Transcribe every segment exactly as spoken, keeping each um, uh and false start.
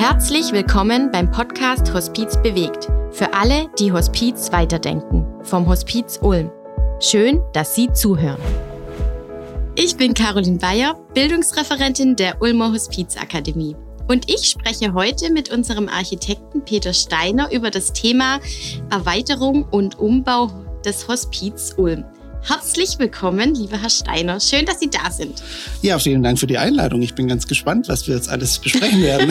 Herzlich willkommen beim Podcast Hospiz bewegt. Für alle, die Hospiz weiterdenken. Vom Hospiz Ulm. Schön, dass Sie zuhören. Ich bin Caroline Bayer, Bildungsreferentin der Ulmer Hospizakademie. Und ich spreche heute mit unserem Architekten Peter Steiner über das Thema Erweiterung und Umbau des Hospiz Ulm. Herzlich willkommen, lieber Herr Steiner. Schön, dass Sie da sind. Ja, vielen Dank für die Einladung. Ich bin ganz gespannt, was wir jetzt alles besprechen werden.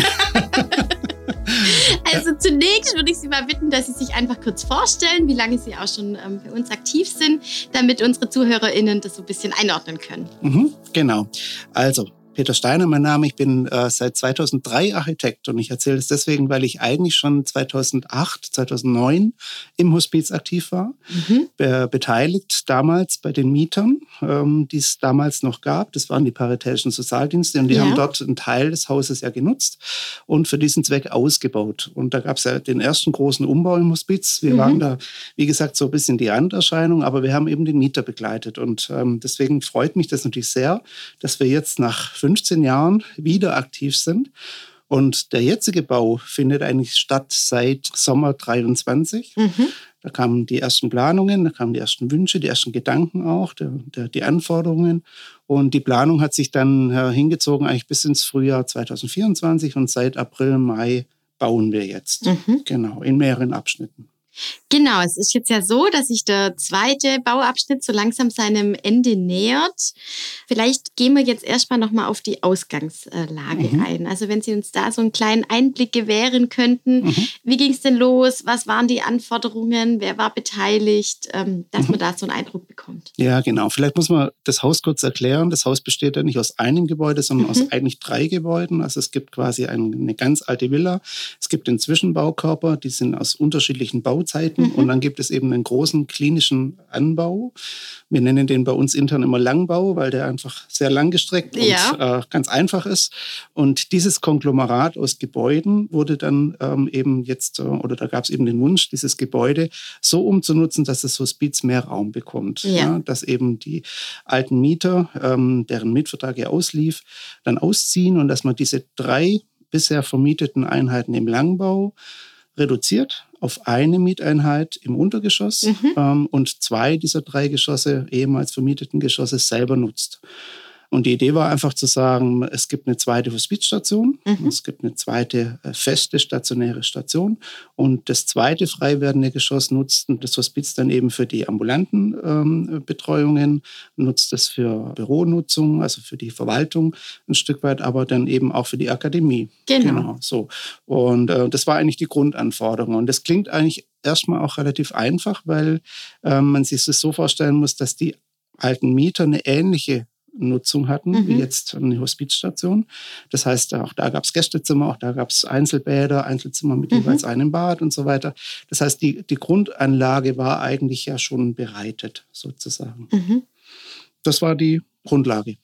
Also zunächst würde ich Sie mal bitten, dass Sie sich einfach kurz vorstellen, wie lange Sie auch schon ähm, bei uns aktiv sind, damit unsere ZuhörerInnen das so ein bisschen einordnen können. Mhm, genau. Also, Peter Steiner, mein Name. Ich bin äh, seit zweitausenddrei Architekt und ich erzähle das deswegen, weil ich eigentlich schon zweitausendacht, zweitausendneun im Hospiz aktiv war, mhm. be- beteiligt damals bei den Mietern, ähm, die es damals noch gab. Das waren die paritätischen Sozialdienste und die ja. haben dort einen Teil des Hauses ja genutzt und für diesen Zweck ausgebaut. Und da gab es ja den ersten großen Umbau im Hospiz. Wir mhm. waren da, wie gesagt, so ein bisschen die Randerscheinung, aber wir haben eben den Mieter begleitet und ähm, deswegen freut mich das natürlich sehr, dass wir jetzt nach fünfzehn Jahren wieder aktiv sind. Und der jetzige Bau findet eigentlich statt seit Sommer dreiundzwanzig. Mhm. Da kamen die ersten Planungen, da kamen die ersten Wünsche, die ersten Gedanken auch, der, der, die Anforderungen. Und die Planung hat sich dann äh, hingezogen eigentlich bis ins Frühjahr zweitausendvierundzwanzig und seit April, Mai bauen wir jetzt. Mhm. Genau, in mehreren Abschnitten. Genau, es ist jetzt ja so, dass sich der zweite Bauabschnitt so langsam seinem Ende nähert. Vielleicht gehen wir jetzt erstmal nochmal auf die Ausgangslage mhm. ein. Also wenn Sie uns da so einen kleinen Einblick gewähren könnten, mhm. wie ging es denn los, was waren die Anforderungen, wer war beteiligt, ähm, dass mhm. man da so einen Eindruck bekommt. Ja, genau. Vielleicht muss man das Haus kurz erklären. Das Haus besteht ja nicht aus einem Gebäude, sondern mhm. aus eigentlich drei Gebäuden. Also es gibt quasi eine ganz alte Villa, es gibt den Zwischenbaukörper, die sind aus unterschiedlichen Bauzeiten. Mhm. Und dann gibt es eben einen großen klinischen Anbau. Wir nennen den bei uns intern immer Langbau, weil der einfach sehr langgestreckt ja. und äh, ganz einfach ist. Und dieses Konglomerat aus Gebäuden wurde dann ähm, eben jetzt, äh, oder da gab es eben den Wunsch, dieses Gebäude so umzunutzen, dass das Hospiz mehr Raum bekommt. Ja. Ja, dass eben die alten Mieter, ähm, deren Mietvertrag ja auslief, dann ausziehen und dass man diese drei bisher vermieteten Einheiten im Langbau reduziert auf eine Mieteinheit im Untergeschoss mhm. ähm, und zwei dieser drei Geschosse, ehemals vermieteten Geschosse, selber nutzt. Und die Idee war einfach zu sagen, es gibt eine zweite Hospizstation, mhm. es gibt eine zweite feste stationäre Station und das zweite frei werdende Geschoss nutzt das Hospiz dann eben für die ambulanten ähm, Betreuungen, nutzt es für Büronutzung, also für die Verwaltung ein Stück weit, aber dann eben auch für die Akademie. Genau. genau so. Und äh, das war eigentlich die Grundanforderung. Und das klingt eigentlich erstmal auch relativ einfach, weil äh, man sich das so vorstellen muss, dass die alten Mieter eine ähnliche Nutzung hatten, mhm. wie jetzt eine Hospizstation. Das heißt, auch da gab es Gästezimmer, auch da gab es Einzelbäder, Einzelzimmer mit mhm. jeweils einem Bad und so weiter. Das heißt, die, die Grundanlage war eigentlich ja schon bereitet, sozusagen. Mhm. Das war die Grundlage.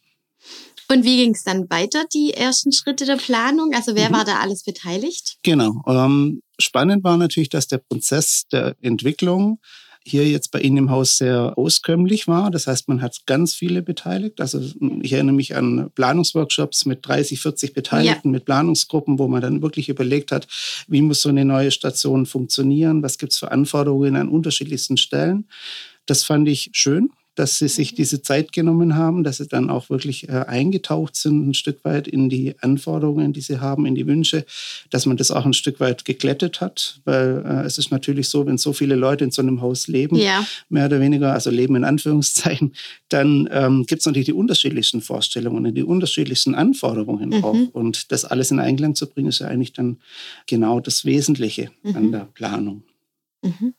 Und wie ging es dann weiter, die ersten Schritte der Planung? Also wer mhm. war da alles beteiligt? Genau. Ähm, spannend war natürlich, dass der Prozess der Entwicklung hier jetzt bei Ihnen im Haus sehr auskömmlich war. Das heißt, man hat ganz viele beteiligt. Also ich erinnere mich an Planungsworkshops mit dreißig, vierzig Beteiligten, ja. mit Planungsgruppen, wo man dann wirklich überlegt hat, wie muss so eine neue Station funktionieren, was gibt es für Anforderungen an unterschiedlichsten Stellen. Das fand ich schön, dass sie sich diese Zeit genommen haben, dass sie dann auch wirklich äh, eingetaucht sind, ein Stück weit in die Anforderungen, die sie haben, in die Wünsche, dass man das auch ein Stück weit geglättet hat, weil äh, es ist natürlich so, wenn so viele Leute in so einem Haus leben, ja. mehr oder weniger, also leben in Anführungszeichen, dann ähm, gibt es natürlich die unterschiedlichsten Vorstellungen und die unterschiedlichsten Anforderungen mhm. auch. Und das alles in Einklang zu bringen, ist ja eigentlich dann genau das Wesentliche mhm. an der Planung. Mhm.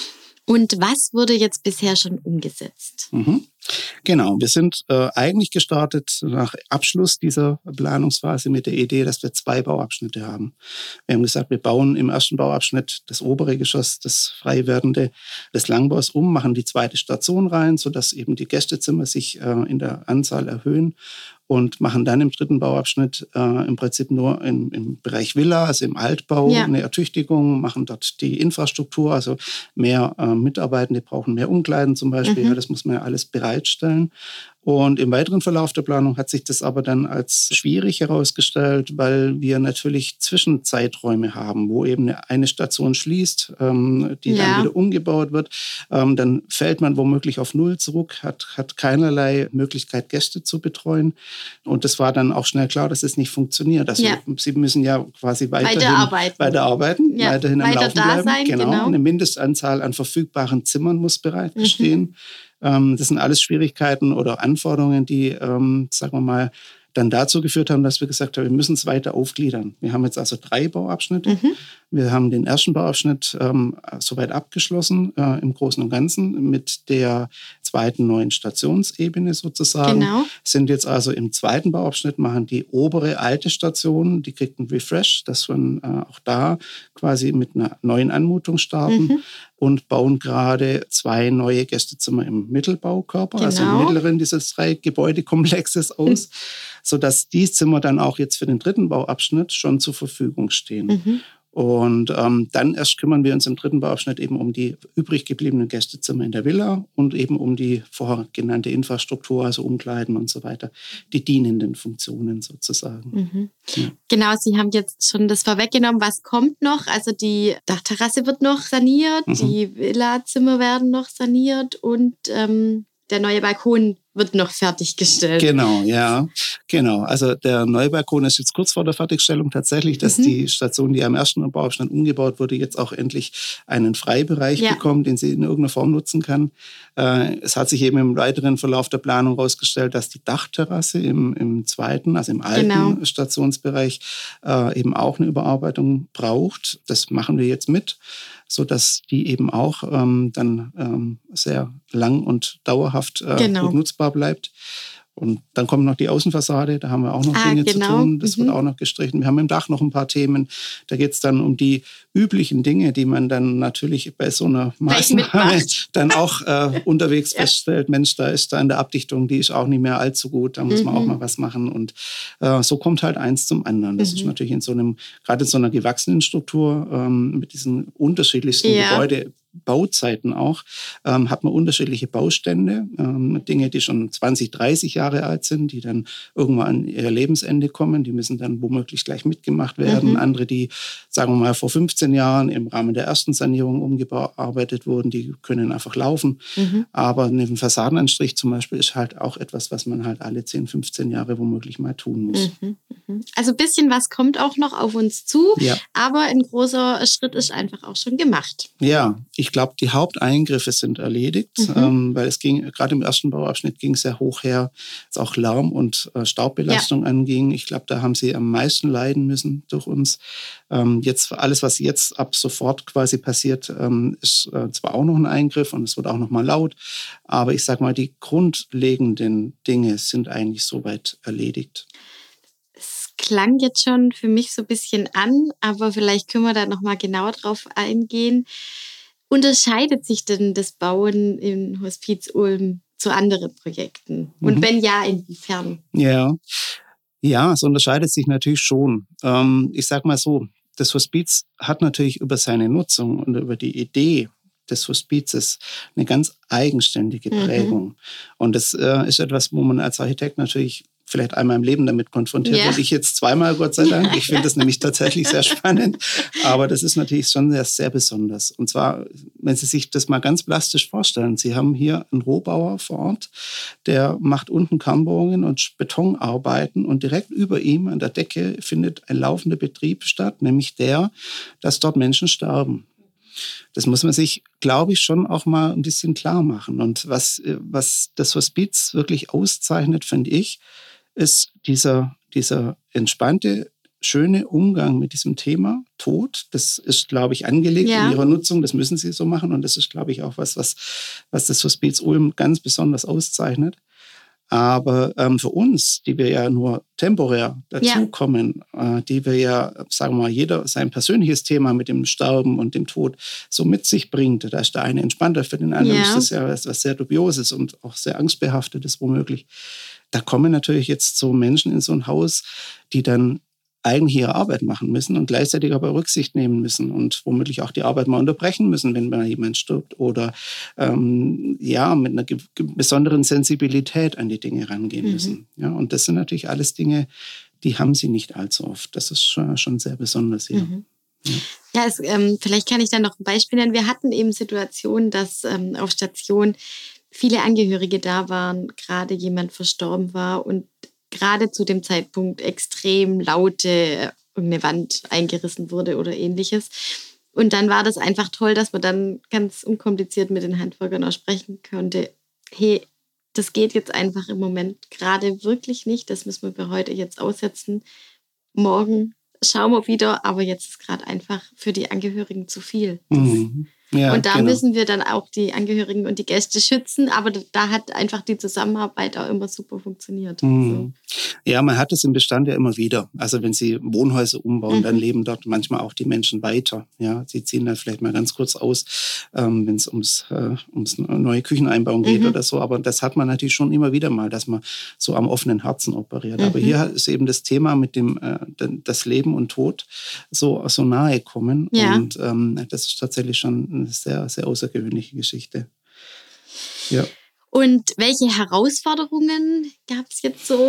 Und was wurde jetzt bisher schon umgesetzt? Mhm. Genau, wir sind äh, eigentlich gestartet nach Abschluss dieser Planungsphase mit der Idee, dass wir zwei Bauabschnitte haben. Wir haben gesagt, wir bauen im ersten Bauabschnitt das obere Geschoss, das frei werdende des Langbaus um, machen die zweite Station rein, sodass eben die Gästezimmer sich äh, in der Anzahl erhöhen und machen dann im dritten Bauabschnitt äh, im Prinzip nur im, im Bereich Villa, also im Altbau, ja. eine Ertüchtigung, machen dort die Infrastruktur, also mehr äh, Mitarbeitende brauchen mehr Umkleiden zum Beispiel, mhm. ja, das muss man ja alles bereitstellen. Und im weiteren Verlauf der Planung hat sich das aber dann als schwierig herausgestellt, weil wir natürlich Zwischenzeiträume haben, wo eben eine Station schließt, ähm, die ja. dann wieder umgebaut wird. Ähm, dann fällt man womöglich auf Null zurück, hat, hat keinerlei Möglichkeit, Gäste zu betreuen. Und das war dann auch schnell klar, dass es nicht funktioniert. Also ja. Sie müssen ja quasi weiterhin weiterarbeiten, weiterarbeiten ja. weiterhin am Weiter Laufen da bleiben. Sein, genau. genau. Eine Mindestanzahl an verfügbaren Zimmern muss bereitstehen. Mhm. Das sind alles Schwierigkeiten oder Anforderungen, die, ähm, sagen wir mal, dann dazu geführt haben, dass wir gesagt haben, wir müssen es weiter aufgliedern. Wir haben jetzt also drei Bauabschnitte. Mhm. Wir haben den ersten Bauabschnitt ähm, soweit abgeschlossen, äh, im Großen und Ganzen, mit der zweiten neuen Stationsebene sozusagen. Genau. Sind jetzt also im zweiten Bauabschnitt, machen die obere alte Station, die kriegt einen Refresh, dass wir äh, auch da quasi mit einer neuen Anmutung starten. Mhm. Und bauen gerade zwei neue Gästezimmer im Mittelbaukörper, genau. also im mittleren dieses drei Gebäudekomplexes aus, sodass die Zimmer dann auch jetzt für den dritten Bauabschnitt schon zur Verfügung stehen. Mhm. Und ähm, dann erst kümmern wir uns im dritten Bauabschnitt eben um die übrig gebliebenen Gästezimmer in der Villa und eben um die vorher genannte Infrastruktur, also Umkleiden und so weiter, die dienenden Funktionen sozusagen. Mhm. Ja. Genau, Sie haben jetzt schon das vorweggenommen. Was kommt noch? Also die Dachterrasse wird noch saniert, mhm. die Villazimmer werden noch saniert und ähm, der neue Balkon wird noch fertiggestellt. Genau, ja, genau. Also der neue Balkon ist jetzt kurz vor der Fertigstellung tatsächlich, dass mhm. die Station, die am ersten Bauabschnitt umgebaut wurde, jetzt auch endlich einen Freibereich ja. bekommt, den sie in irgendeiner Form nutzen kann. Äh, es hat sich eben im weiteren Verlauf der Planung herausgestellt, dass die Dachterrasse im, im zweiten, also im alten genau. Stationsbereich, äh, eben auch eine Überarbeitung braucht. Das machen wir jetzt mit, sodass die eben auch ähm, dann ähm, sehr lang und dauerhaft äh, genau. gut nutzbar bleibt. Und dann kommt noch die Außenfassade, da haben wir auch noch ah, Dinge genau. zu tun. Das mhm. wird auch noch gestrichen. Wir haben im Dach noch ein paar Themen. Da geht es dann um die üblichen Dinge, die man dann natürlich bei so einer Maßnahme dann auch äh, unterwegs ja. feststellt. Mensch, da ist da in der Abdichtung, die ist auch nicht mehr allzu gut. Da muss mhm. man auch mal was machen. Und äh, so kommt halt eins zum anderen. Das mhm. ist natürlich in so einem, gerade in so einer gewachsenen Struktur ähm, mit diesen unterschiedlichsten ja. Gebäude, Bauzeiten auch, ähm, hat man unterschiedliche Baustände, ähm, Dinge, die schon zwanzig, dreißig Jahre alt sind, die dann irgendwann an ihr Lebensende kommen, die müssen dann womöglich gleich mitgemacht werden. Mhm. Andere, die, sagen wir mal, vor fünfzehn Jahren im Rahmen der ersten Sanierung umgearbeitet wurden, die können einfach laufen. Mhm. Aber ein Fassadenanstrich zum Beispiel ist halt auch etwas, was man halt alle zehn, fünfzehn Jahre womöglich mal tun muss. Mhm. Also ein bisschen was kommt auch noch auf uns zu, ja. aber ein großer Schritt ist einfach auch schon gemacht. Ja, ich glaube, die Haupteingriffe sind erledigt, mhm. ähm, weil es ging, gerade im ersten Bauabschnitt ging es sehr hoch her, was auch Lärm- und äh, Staubbelastung ja. anging. Ich glaube, da haben sie am meisten leiden müssen durch uns. Ähm, jetzt alles, was jetzt ab sofort quasi passiert, ähm, ist äh, zwar auch noch ein Eingriff und es wird auch noch mal laut, aber ich sage mal, die grundlegenden Dinge sind eigentlich soweit erledigt. Klang jetzt schon für mich so ein bisschen an, aber vielleicht können wir da noch mal genauer drauf eingehen. Unterscheidet sich denn das Bauen in Hospiz Ulm zu anderen Projekten? Und mhm. wenn ja, inwiefern? Ja, ja, es unterscheidet sich natürlich schon. Ähm, ich sage mal so, das Hospiz hat natürlich über seine Nutzung und über die Idee des Hospizes eine ganz eigenständige Prägung. Mhm. Und das äh, ist etwas, wo man als Architekt natürlich vielleicht einmal im Leben damit konfrontiert wird. Ja. Ich jetzt zweimal, Gott sei Dank. Ich finde das nämlich tatsächlich sehr spannend. Aber das ist natürlich schon sehr, sehr besonders. Und zwar, wenn Sie sich das mal ganz plastisch vorstellen, Sie haben hier einen Rohbauer vor Ort, der macht unten Kernbohrungen und Betonarbeiten und direkt über ihm an der Decke findet ein laufender Betrieb statt, nämlich der, dass dort Menschen sterben. Das muss man sich, glaube ich, schon auch mal ein bisschen klar machen. Und was, was das Hospiz wirklich auszeichnet, finde ich, ist dieser, dieser entspannte, schöne Umgang mit diesem Thema Tod. Das ist, glaube ich, angelegt ja. in ihrer Nutzung. Das müssen sie so machen. Und das ist, glaube ich, auch was, was, was das Hospiz Ulm ganz besonders auszeichnet. Aber ähm, für uns, die wir ja nur temporär dazukommen, ja. äh, die wir ja, sagen wir mal, jeder sein persönliches Thema mit dem Sterben und dem Tod so mit sich bringt, da ist der eine entspannter, für den anderen ja. ist das ja was, was sehr Dubioses und auch sehr Angstbehaftetes womöglich. Da kommen natürlich jetzt so Menschen in so ein Haus, die dann eigentlich ihre Arbeit machen müssen und gleichzeitig aber Rücksicht nehmen müssen und womöglich auch die Arbeit mal unterbrechen müssen, wenn mal jemand stirbt oder ähm, ja, mit einer ge- besonderen Sensibilität an die Dinge rangehen mhm. müssen. Ja, und das sind natürlich alles Dinge, die haben sie nicht allzu oft. Das ist schon, schon sehr besonders hier. Mhm. Ja, ja es, ähm, vielleicht kann ich da noch ein Beispiel nennen. Wir hatten eben Situationen, dass ähm, auf Station viele Angehörige da waren, gerade jemand verstorben war und gerade zu dem Zeitpunkt extrem laute irgendeine Wand eingerissen wurde oder ähnliches. Und dann war das einfach toll, dass man dann ganz unkompliziert mit den Handwerkern auch sprechen konnte. Hey, das geht jetzt einfach im Moment gerade wirklich nicht. Das müssen wir für heute jetzt aussetzen. Morgen schauen wir wieder, aber jetzt ist gerade einfach für die Angehörigen zu viel. Mhm. Ja, und da genau. müssen wir dann auch die Angehörigen und die Gäste schützen, aber da hat einfach die Zusammenarbeit auch immer super funktioniert. Mhm. So. Ja, man hat es im Bestand ja immer wieder. Also wenn Sie Wohnhäuser umbauen, mhm. dann leben dort manchmal auch die Menschen weiter. Ja, sie ziehen da vielleicht mal ganz kurz aus, ähm, wenn es ums, äh, ums neue Kücheneinbauen geht mhm. oder so. Aber das hat man natürlich schon immer wieder mal, dass man so am offenen Herzen operiert. Mhm. Aber hier ist eben das Thema mit dem äh, das Leben und Tod so, so nahe kommen. Ja. Und ähm, das ist tatsächlich schon eine sehr, sehr außergewöhnliche Geschichte. Ja. Und welche Herausforderungen gab es jetzt so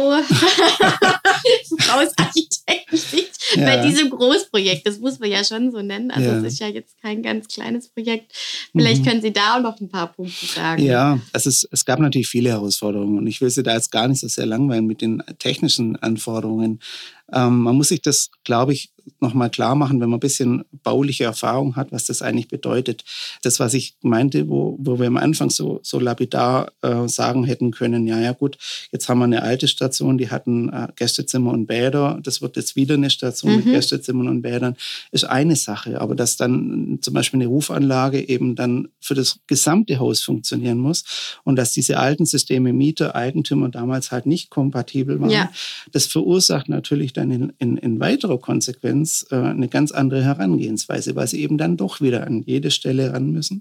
aus Architektensicht ja. bei diesem Großprojekt? Das muss man ja schon so nennen. Also es ja. ist ja jetzt kein ganz kleines Projekt. Vielleicht mhm. können Sie da auch noch ein paar Punkte sagen. Ja, also es, es gab natürlich viele Herausforderungen und ich will Sie da jetzt gar nicht so sehr langweilen mit den technischen Anforderungen. Ähm, man muss sich das, glaube ich, nochmal klar machen, wenn man ein bisschen bauliche Erfahrung hat, was das eigentlich bedeutet. Das, was ich meinte, wo, wo wir am Anfang so, so lapidar äh, sagen hätten können, ja, ja gut, jetzt haben wir eine alte Station, die hatten äh, Gästezimmer und Bäder, das wird jetzt wieder eine Station mhm. mit Gästezimmern und Bädern, ist eine Sache. Aber dass dann zum Beispiel eine Rufanlage eben dann für das gesamte Haus funktionieren muss und dass diese alten Systeme Mieter, Eigentümer damals halt nicht kompatibel waren, ja. das verursacht natürlich dann in, in, in weiterer Konsequenz äh, eine ganz andere Herangehensweise, weil sie eben dann doch wieder an jede Stelle ran müssen.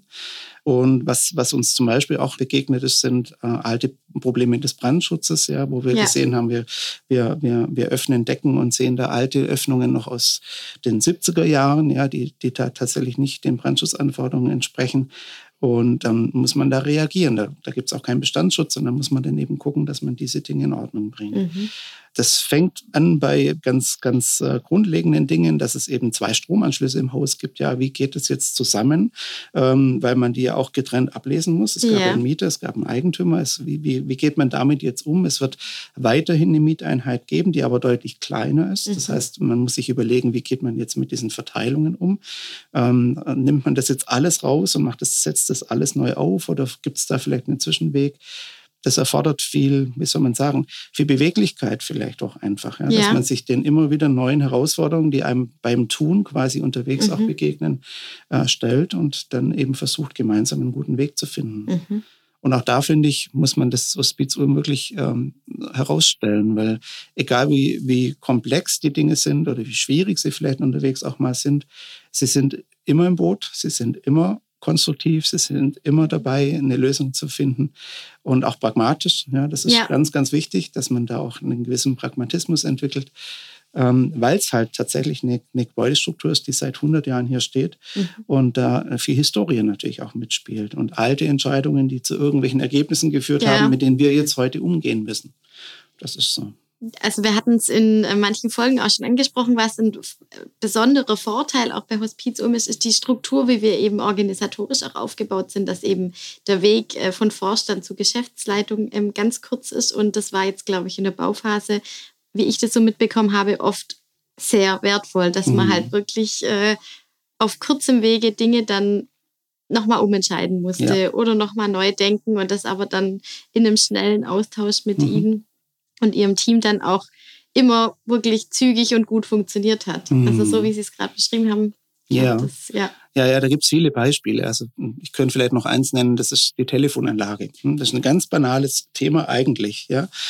Und was, was uns zum Beispiel auch begegnet ist, sind äh, alte Probleme des Brandschutzes, ja, wo wir ja. gesehen haben, wir, wir, wir, wir öffnen Decken und sehen da alte Öffnungen noch aus den siebziger Jahren, ja, die, die da tatsächlich nicht den Brandschutzanforderungen entsprechen. Und dann muss man da reagieren. Da, da gibt es auch keinen Bestandsschutz und dann muss man dann eben gucken, dass man diese Dinge in Ordnung bringt. Mhm. Das fängt an bei ganz, ganz äh, grundlegenden Dingen, dass es eben zwei Stromanschlüsse im Haus gibt. Ja, wie geht es jetzt zusammen? Ähm, weil man die ja auch getrennt ablesen muss. Es gab ja. einen Mieter, es gab einen Eigentümer. Es, wie, wie, wie geht man damit jetzt um? Es wird weiterhin eine Mieteinheit geben, die aber deutlich kleiner ist. Mhm. Das heißt, man muss sich überlegen, wie geht man jetzt mit diesen Verteilungen um? Ähm, nimmt man das jetzt alles raus und macht das, setzt das alles neu auf oder gibt es da vielleicht einen Zwischenweg? Das erfordert viel, wie soll man sagen, viel Beweglichkeit vielleicht auch einfach. Ja? Ja. Dass man sich den immer wieder neuen Herausforderungen, die einem beim Tun quasi unterwegs mhm. auch begegnen, äh, stellt und dann eben versucht, gemeinsam einen guten Weg zu finden. Mhm. Und auch da, finde ich, muss man das Hospiz Ulm wirklich ähm, herausstellen, weil egal wie, wie komplex die Dinge sind oder wie schwierig sie vielleicht unterwegs auch mal sind, sie sind immer im Boot, sie sind immer konstruktiv, sie sind immer dabei, eine Lösung zu finden und auch pragmatisch. Ja, das ist ja. ganz, ganz wichtig, dass man da auch einen gewissen Pragmatismus entwickelt, ähm, weil es halt tatsächlich eine, eine Gebäudestruktur ist, die seit hundert Jahren hier steht mhm. und da viel Historie natürlich auch mitspielt und alte Entscheidungen, die zu irgendwelchen Ergebnissen geführt ja. haben, mit denen wir jetzt heute umgehen müssen. Das ist so. Also wir hatten es in manchen Folgen auch schon angesprochen, was ein besonderer Vorteil auch bei Hospiz Ulm ist, ist die Struktur, wie wir eben organisatorisch auch aufgebaut sind, dass eben der Weg von Vorstand zu Geschäftsleitung ganz kurz ist. Und das war jetzt, glaube ich, in der Bauphase, wie ich das so mitbekommen habe, oft sehr wertvoll, dass man mhm. halt wirklich äh, auf kurzem Wege Dinge dann nochmal umentscheiden musste ja. oder nochmal neu denken und das aber dann in einem schnellen Austausch mit mhm. ihnen und ihrem Team dann auch immer wirklich zügig und gut funktioniert hat. Mhm. Also so, wie Sie es gerade beschrieben haben. Ja. Das, ja. ja, ja, da gibt es viele Beispiele. Also ich könnte vielleicht noch eins nennen, das ist die Telefonanlage. Das ist ein ganz banales Thema eigentlich. Ja.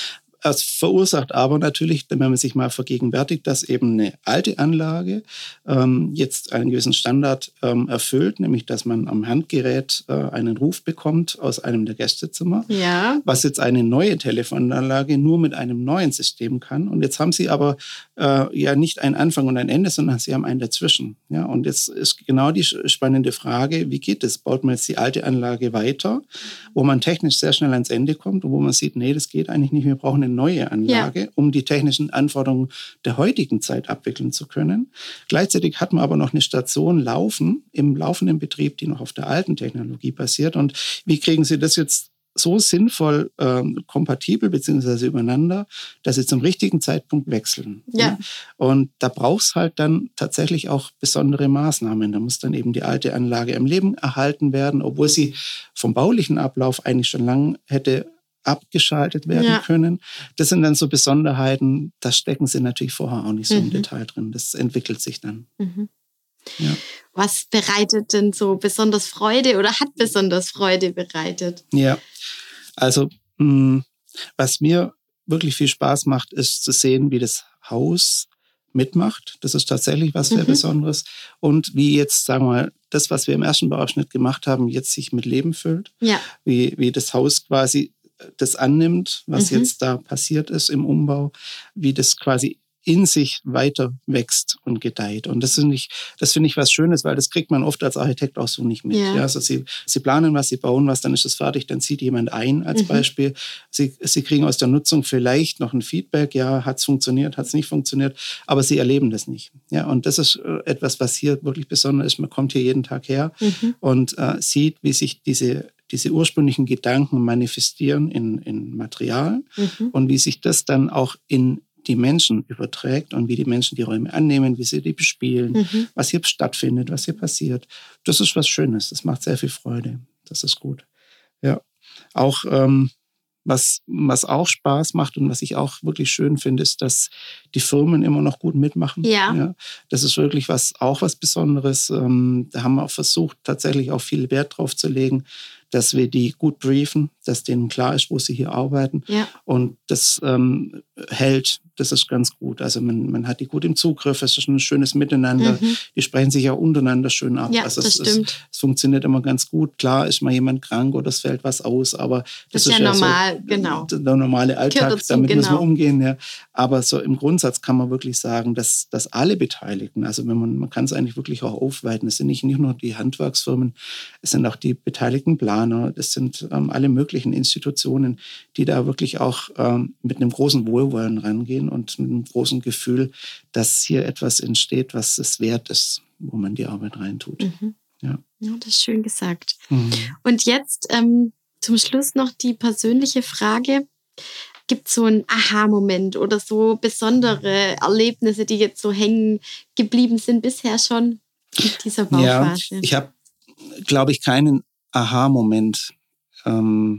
Das verursacht aber natürlich, wenn man sich mal vergegenwärtigt, dass eben eine alte Anlage ähm, jetzt einen gewissen Standard ähm, erfüllt, nämlich dass man am Handgerät äh, einen Ruf bekommt aus einem der Gästezimmer, ja. was jetzt eine neue Telefonanlage nur mit einem neuen System kann. Und jetzt haben sie aber äh, ja nicht einen Anfang und ein Ende, sondern sie haben einen dazwischen. Ja? Und jetzt ist genau die spannende Frage, wie geht es? Baut man jetzt die alte Anlage weiter, wo man technisch sehr schnell ans Ende kommt und wo man sieht, nee, das geht eigentlich nicht, wir brauchen eine neue Anlage, ja. um die technischen Anforderungen der heutigen Zeit abwickeln zu können. Gleichzeitig hat man aber noch eine Station laufen, im laufenden Betrieb, die noch auf der alten Technologie basiert. Und wie kriegen Sie das jetzt so sinnvoll ähm, kompatibel beziehungsweise übereinander, dass sie zum richtigen Zeitpunkt wechseln? Ja. Ja? Und da braucht es halt dann tatsächlich auch besondere Maßnahmen. Da muss dann eben die alte Anlage am Leben erhalten werden, obwohl sie vom baulichen Ablauf eigentlich schon lange hätte abgeschaltet werden ja. können. Das sind dann so Besonderheiten, da stecken sie natürlich vorher auch nicht so mhm. im Detail drin. Das entwickelt sich dann. Mhm. Ja. Was bereitet denn so besonders Freude oder hat besonders Freude bereitet? Ja, also mh, was mir wirklich viel Spaß macht, ist zu sehen, wie das Haus mitmacht. Das ist tatsächlich was sehr mhm. Besonderes. Und wie jetzt, sagen wir mal, das, was wir im ersten Bauabschnitt gemacht haben, jetzt sich mit Leben füllt. Ja. Wie, wie das Haus quasi das annimmt, was mhm. jetzt da passiert ist im Umbau, wie das quasi in sich weiter wächst und gedeiht. Und das finde ich, das finde ich was Schönes, weil das kriegt man oft als Architekt auch so nicht mit. Ja. Ja, also sie, sie planen was, sie bauen was, dann ist es fertig, dann zieht jemand ein als mhm. Beispiel. Sie, sie kriegen aus der Nutzung vielleicht noch ein Feedback, ja, hat es funktioniert, hat es nicht funktioniert, aber sie erleben das nicht. Ja, und das ist etwas, was hier wirklich besonders ist. Man kommt hier jeden Tag her mhm. und äh, sieht, wie sich diese diese ursprünglichen Gedanken manifestieren in, in Material mhm. und wie sich das dann auch in die Menschen überträgt und wie die Menschen die Räume annehmen, wie sie die bespielen, mhm. was hier stattfindet, was hier passiert. Das ist was Schönes, das macht sehr viel Freude. Das ist gut. Ja, auch ähm, was, was auch Spaß macht und was ich auch wirklich schön finde, ist, dass die Firmen immer noch gut mitmachen. Ja. Ja, das ist wirklich was, auch was Besonderes. Ähm, da haben wir auch versucht, tatsächlich auch viel Wert drauf zu legen, dass wir die gut briefen, dass denen klar ist, wo sie hier arbeiten. Ja. Und das ähm, hält, das ist ganz gut. Also man, man hat die gut im Zugriff, es ist ein schönes Miteinander. Mhm. Die sprechen sich auch untereinander schön ab. Ja, also das es, stimmt. Es, es funktioniert immer ganz gut. Klar ist mal jemand krank oder es fällt was aus, aber das, das ist ja, ja normal, so, genau. Der normale Alltag, dazu, damit genau. müssen wir umgehen. Ja. Aber so im Grundsatz kann man wirklich sagen, dass, dass alle Beteiligten, also wenn man, man kann es eigentlich wirklich auch aufweiten, es sind nicht, nicht nur die Handwerksfirmen, es sind auch die beteiligten Planer, das sind ähm, alle möglichen Institutionen, die da wirklich auch ähm, mit einem großen Wohlwollen rangehen und mit einem großen Gefühl, dass hier etwas entsteht, was es wert ist, wo man die Arbeit reintut. Mhm. Ja. Ja, das ist schön gesagt. Mhm. Und jetzt ähm, zum Schluss noch die persönliche Frage. Gibt es so einen Aha-Moment oder so besondere Erlebnisse, die jetzt so hängen geblieben sind bisher schon in dieser Bauphase? Ja, ich habe, glaube ich, keinen Aha-Moment, ähm,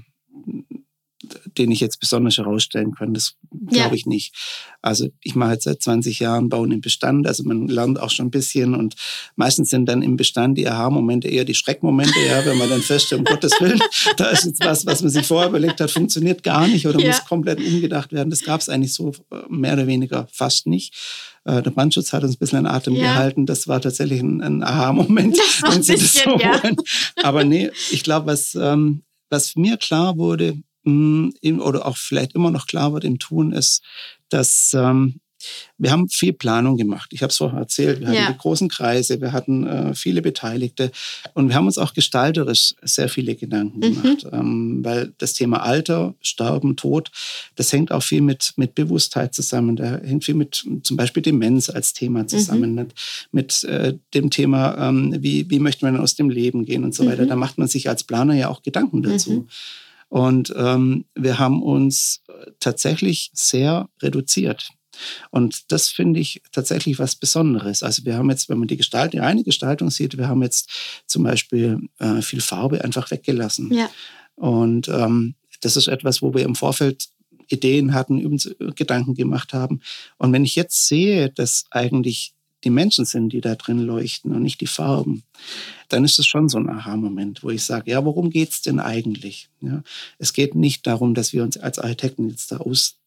den ich jetzt besonders herausstellen kann. Das glaube ja. ich nicht. Also ich mache jetzt seit zwanzig Jahren Bauen im Bestand, also man lernt auch schon ein bisschen und meistens sind dann im Bestand die Aha-Momente eher die Schreckmomente, ja, wenn man dann feststellt, um Gottes Willen, da ist jetzt was, was man sich vorher überlegt hat, funktioniert gar nicht oder ja. muss komplett umgedacht werden. Das gab es eigentlich so mehr oder weniger fast nicht. Der Brandschutz hat uns ein bisschen an Atem ja. gehalten. Das war tatsächlich ein, ein Aha-Moment, wenn Sie das so ja. wollen. Aber nee, ich glaube, was, ähm, was mir klar wurde, oder auch vielleicht immer noch klar wird im Tun, ist, dass ähm, wir haben viel Planung gemacht. Ich habe es vorher erzählt, wir hatten ja. die großen Kreise, wir hatten äh, viele Beteiligte und wir haben uns auch gestalterisch sehr viele Gedanken gemacht, mhm. ähm, weil das Thema Alter, Sterben, Tod, das hängt auch viel mit, mit Bewusstheit zusammen, da hängt viel mit zum Beispiel Demenz als Thema zusammen, mhm. mit, mit äh, dem Thema, ähm, wie, wie möchte man aus dem Leben gehen und so mhm. weiter. Da macht man sich als Planer ja auch Gedanken dazu. Mhm. Und ähm, wir haben uns tatsächlich sehr reduziert. Und das finde ich tatsächlich was Besonderes. Also wir haben jetzt, wenn man die Gestaltung, die reine Gestaltung sieht, wir haben jetzt zum Beispiel äh, viel Farbe einfach weggelassen. Ja. Und ähm, das ist etwas, wo wir im Vorfeld Ideen hatten, uns Gedanken gemacht haben. Und wenn ich jetzt sehe, dass eigentlich die Menschen sind, die da drin leuchten und nicht die Farben, dann ist es schon so ein Aha-Moment, wo ich sage, ja, worum geht es denn eigentlich? Ja, es geht nicht darum, dass wir uns als Architekten jetzt da aus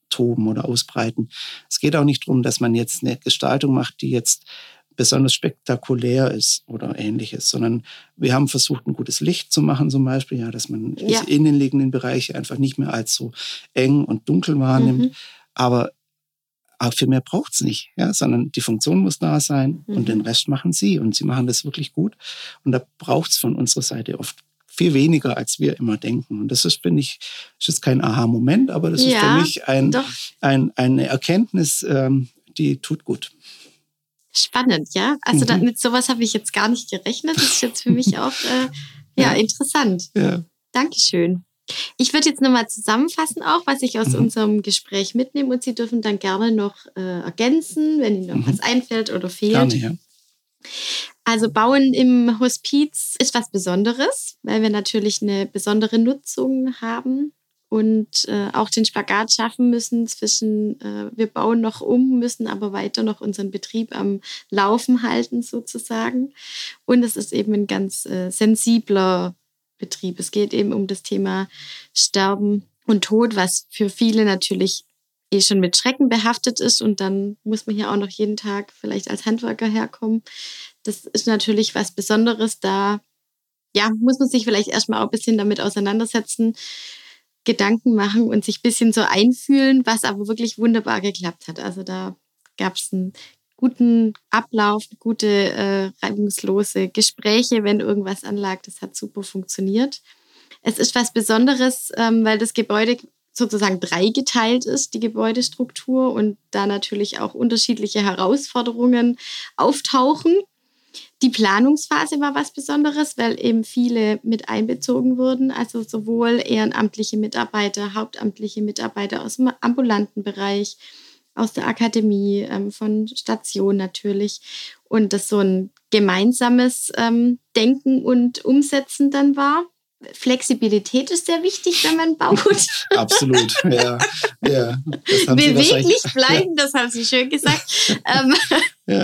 austoben oder ausbreiten. Es geht auch nicht darum, dass man jetzt eine Gestaltung macht, die jetzt besonders spektakulär ist oder ähnliches, sondern wir haben versucht, ein gutes Licht zu machen zum Beispiel, ja, dass man ja. diese innenliegenden Bereiche einfach nicht mehr als so eng und dunkel wahrnimmt. Mhm. Aber auch für mehr braucht es nicht, ja, sondern die Funktion muss da sein mhm. und den Rest machen sie. Und sie machen das wirklich gut. Und da braucht es von unserer Seite oft viel weniger, als wir immer denken. Und das ist, finde ich, das ist kein Aha-Moment, aber das ja, ist für mich ein, ein, eine Erkenntnis, ähm, die tut gut. Spannend, ja. Also mhm. da, mit sowas habe ich jetzt gar nicht gerechnet. Das ist jetzt für mich auch äh, ja, ja, interessant. Ja. Dankeschön. Ich würde jetzt nochmal zusammenfassen auch, was ich aus mhm. unserem Gespräch mitnehme und Sie dürfen dann gerne noch äh, ergänzen, wenn Ihnen noch mhm. was einfällt oder fehlt. Gerne, ja. Also Bauen im Hospiz ist was Besonderes, weil wir natürlich eine besondere Nutzung haben und äh, auch den Spagat schaffen müssen zwischen, äh, wir bauen noch um, müssen aber weiter noch unseren Betrieb am Laufen halten sozusagen. Und es ist eben ein ganz äh, sensibler Betrieb. Es geht eben um das Thema Sterben und Tod, was für viele natürlich eh schon mit Schrecken behaftet ist. Und dann muss man hier auch noch jeden Tag vielleicht als Handwerker herkommen. Das ist natürlich was Besonderes. Da ja, muss man sich vielleicht erstmal auch ein bisschen damit auseinandersetzen, Gedanken machen und sich ein bisschen so einfühlen, was aber wirklich wunderbar geklappt hat. Also da gab es einen guten Ablauf, gute äh, reibungslose Gespräche, wenn irgendwas anlag. Das hat super funktioniert. Es ist was Besonderes, ähm, weil das Gebäude sozusagen dreigeteilt ist, die Gebäudestruktur, und da natürlich auch unterschiedliche Herausforderungen auftauchen. Die Planungsphase war was Besonderes, weil eben viele mit einbezogen wurden, also sowohl ehrenamtliche Mitarbeiter, hauptamtliche Mitarbeiter aus dem ambulanten Bereich, aus der Akademie, ähm, von Station natürlich. Und das so ein gemeinsames ähm, Denken und Umsetzen dann war. Flexibilität ist sehr wichtig, wenn man baut. Absolut, ja. ja. Das haben Beweglich bleiben, das haben Sie schön gesagt. ähm, ja.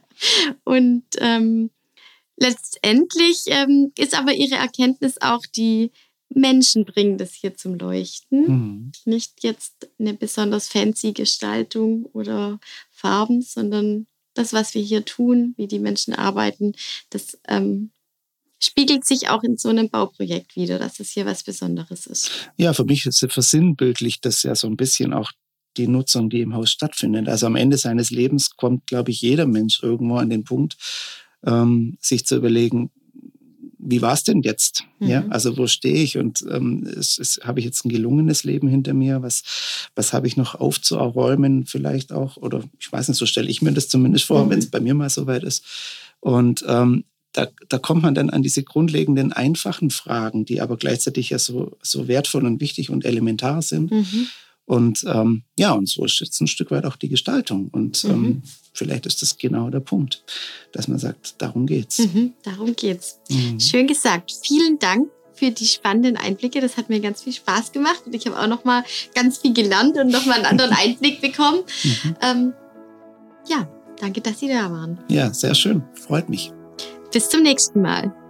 Und ähm, letztendlich ähm, ist aber Ihre Erkenntnis auch, die Menschen bringen das hier zum Leuchten. Mhm. Nicht jetzt eine besonders fancy Gestaltung oder Farben, sondern das, was wir hier tun, wie die Menschen arbeiten, das ähm, spiegelt sich auch in so einem Bauprojekt wieder, dass es hier was Besonderes ist. Ja, für mich ist es versinnbildlicht das ja so ein bisschen auch die Nutzung, die im Haus stattfindet. Also am Ende seines Lebens kommt, glaube ich, jeder Mensch irgendwo an den Punkt, ähm, sich zu überlegen, wie war es denn jetzt? Mhm. Ja, also wo stehe ich? Und ähm, es, es, habe ich jetzt ein gelungenes Leben hinter mir? Was, was habe ich noch aufzuräumen vielleicht auch? Oder ich weiß nicht, so stelle ich mir das zumindest vor, mhm. wenn es bei mir mal soweit ist. Und ähm, da, da kommt man dann an diese grundlegenden, einfachen Fragen, die aber gleichzeitig ja so, so wertvoll und wichtig und elementar sind. Mhm. Und ähm, ja, und so ist jetzt ein Stück weit auch die Gestaltung. Und mhm. ähm, vielleicht ist das genau der Punkt, dass man sagt, darum geht's. Mhm, darum geht's. Mhm. Schön gesagt. Vielen Dank für die spannenden Einblicke. Das hat mir ganz viel Spaß gemacht. Und ich habe auch noch mal ganz viel gelernt und noch mal einen anderen Einblick bekommen. Mhm. Ähm, ja, danke, dass Sie da waren. Ja, sehr schön. Freut mich. Bis zum nächsten Mal.